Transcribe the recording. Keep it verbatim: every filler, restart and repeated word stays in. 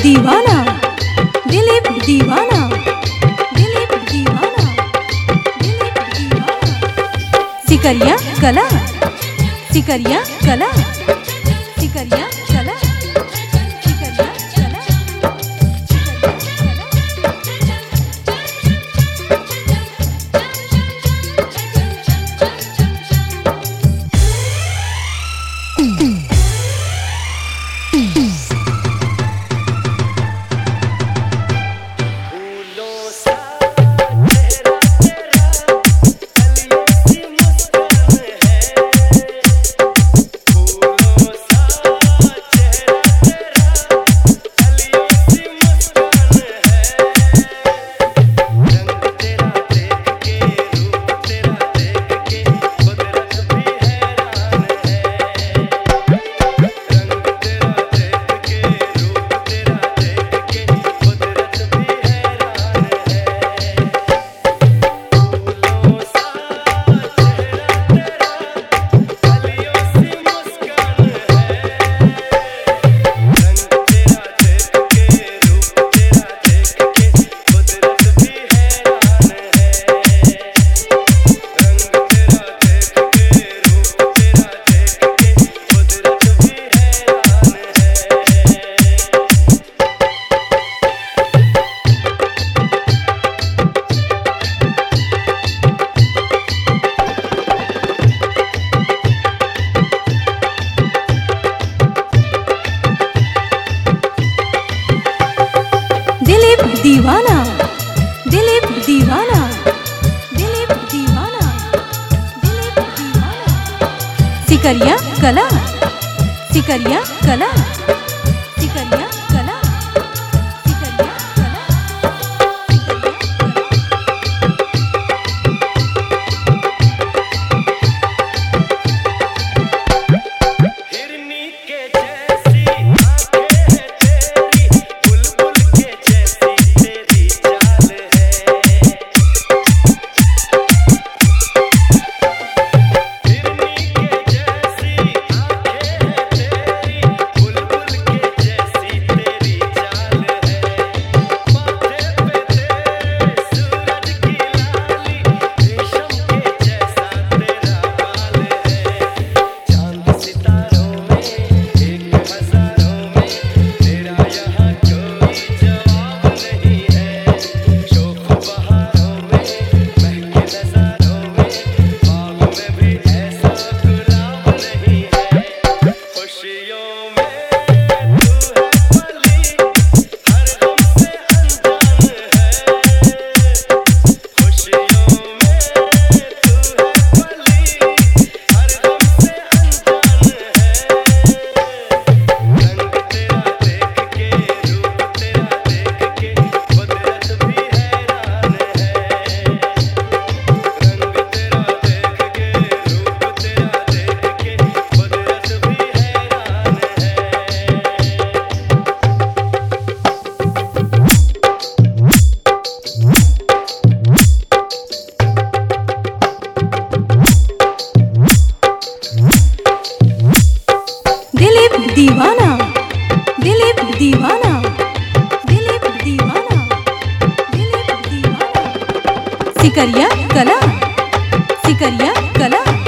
दीवाना, दिलीप दीवाना, दिलीप दीवाना, दिलीप दीवाना। सिकरिया कला, सिकरिया कला, सिकरिया कला, सिकरिया कला। दीवाना, दिलीप दीवाना, दिलीप दीवाना, दिलीप दीवाना। सिकरिया कला, सिकरिया कला, सिकरिया कला, सिकरिया कला। हिरनी के जैसी आंखें हैं तेरी, बुलबुल के जैसी तेरी चाल है। हिरनी के जैसी आंखें हैं तेरी, बुलबुल के जैसी तेरी चाल है। माथे पे तेरे सूरज की लाली, रेशम के जैसा तेरा बाल है। चांद सितारों में एक हजारों में तेरा यहाँ कोई जवाब नहीं है। शोख बहारों में महके नजारों में बाग में भी ऐसा गुलाब नहीं है। खुशियों में तू है पली, हर गम से अनजान है। खुशियों में तू है पली, हर गम से अनजान है। रंग तेरा देख के, रूप तेरा देख के, कुदरत भी हैरान है। रंग तेरा देख के, रूप तेरा देख के, कुदरत भी हैरान दिलीप दीवाना, दिलीप दीवाना, दिलीप दीवाना, दिलीप दीवाना। सिकरिया कला, सिकरिया कला,